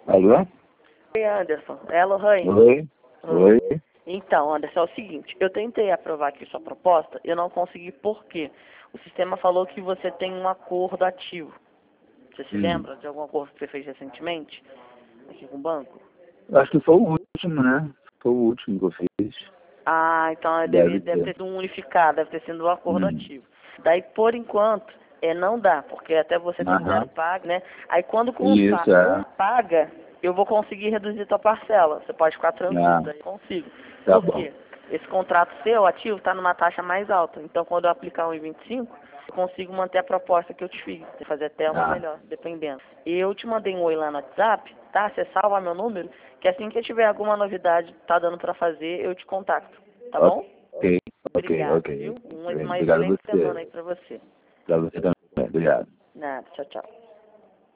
Alô? Oi, Anderson. É a Lohane. Oi? Oi. Oi? Então, Anderson, é o seguinte, eu tentei aprovar aqui sua proposta, eu não consegui por quê? O sistema falou que você tem um acordo ativo. Você se lembra de algum acordo que você fez recentemente aqui com o banco? Acho que foi o último, né? Foi o último que eu fiz. Ah, então Deve deve ter ter. sido um unificado, deve ter sido um acordo ativo. Daí, por enquanto, não dá, porque até você tem zero Aham. pago, né? Aí quando Isso, constar um paga, eu vou conseguir reduzir tua parcela. Você pode ficar tranquilo, Ah, daí eu consigo. tá Por bom. quê? Esse contrato seu ativo está numa taxa mais alta. Então, quando eu aplicar 1,25, eu consigo manter a proposta que eu te fiz, fazer até uma Ah, melhor, dependendo. Eu te mandei um oi lá no WhatsApp, tá? Você salva meu número, que assim que eu tiver alguma novidade, tá dando para fazer, eu te contacto. Tá bom? ok, ok, Obrigado, ok. viu? Uma Obrigado a excelente semana você. aí pra você. Pra você também. Obrigado. Nada, tchau, tchau.